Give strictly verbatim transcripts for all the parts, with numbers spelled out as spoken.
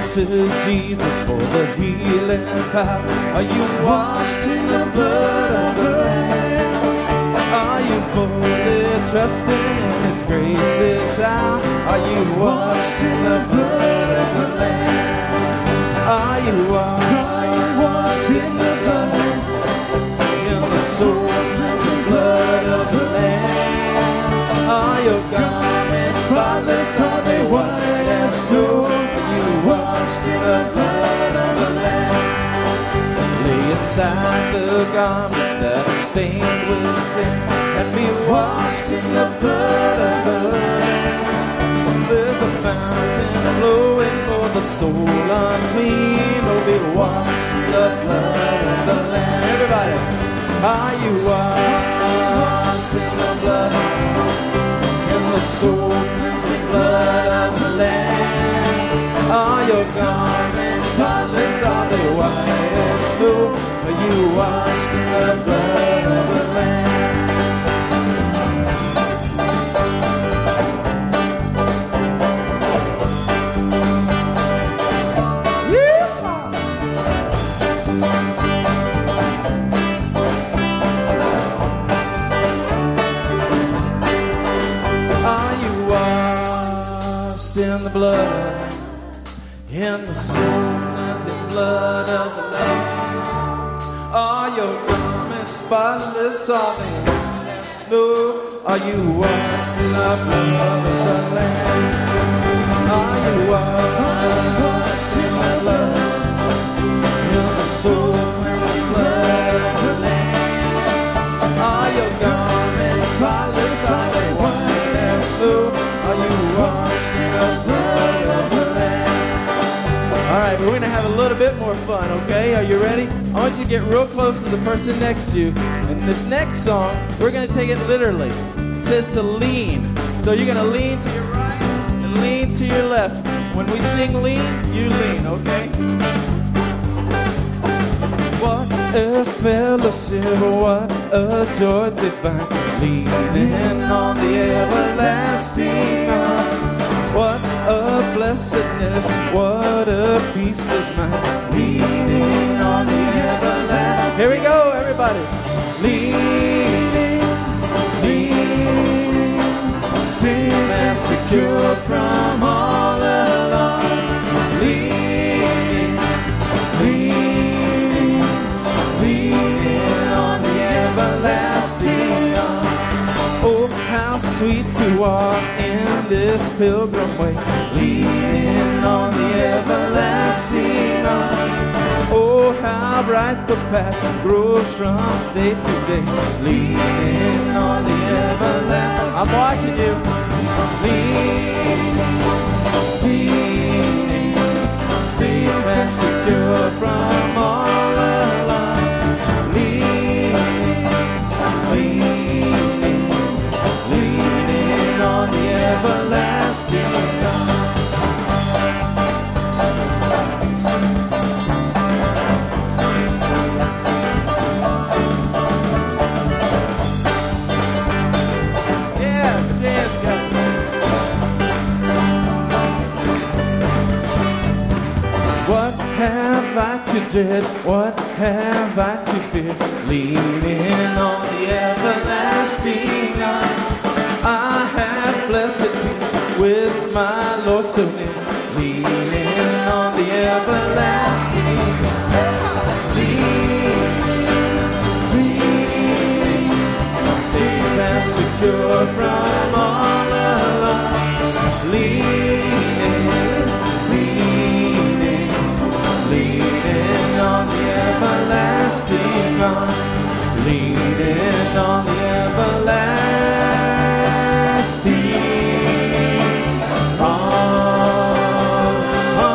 to Jesus for the healing power? Are you washed in the blood of the Lamb? Are you fully trusting in His grace this hour? Are you washed in the blood of the Lamb? Are you washed, are you washed in the blood, in the soul cleansing blood of the Lamb? Are your garments spotless? Are they white as snow? Are you washed in the blood of the Lamb? Lay aside the garments that are stained with sin and be washed in the blood of the Lamb. There's a fountain flowing for the soul unclean. Oh, be washed in the blood of the Lamb. Everybody, are you washed in the blood, in the soul cleansing blood of the Lamb? Are your garments spotless? Are they white as snow? Are you washed in the blood of the Lamb? In the blood, in the soul cleansing blood of the Lamb. Are your garments spotless? Are they white as snow? Are you washed in the blood of the Lamb? Are you washed in the blood, in the soul cleansing blood of the Lamb? Are your garments spotless? Are they white as snow? Are you washed in the blood of the Lamb? All right, we're going to have a little bit more fun, okay? Are you ready? I want you to get real close to the person next to you. And this next song, we're going to take it literally. It says to lean. So you're going to lean to your right and lean to your left. When we sing lean, you lean, okay? What a fellowship, what a joy divine, leaning on the everlasting arm. What a blessedness, what a peace is mine, leaning on the everlasting. Here we go, everybody. Leaning, leaning, safe and secure from all alarm. Leaning, leaning, leaning on the everlasting arm. Oh, how sweet to walk in this pilgrim way, leaning on the everlasting arms. Oh, how bright the path grows from day to day, leaning on the everlasting. I'm watching you. Leaning, leaning, safe and secure from all alarm. Leaning, leaning, leaning on the everlasting arm. Yeah, put your hands together. What have I to dread? What have I to fear? Leaning on the everlasting arm. I have blessed peace with my Lord so near, leaning on the everlasting. Leaning, leaning, safe and secure from all alarm. Leaning, leaning, leaning on the everlasting arms. Leaning on the everlasting arms.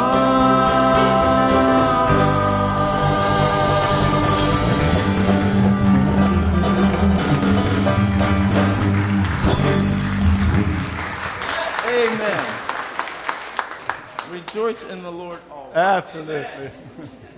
Amen. Rejoice in the Lord always. Absolutely.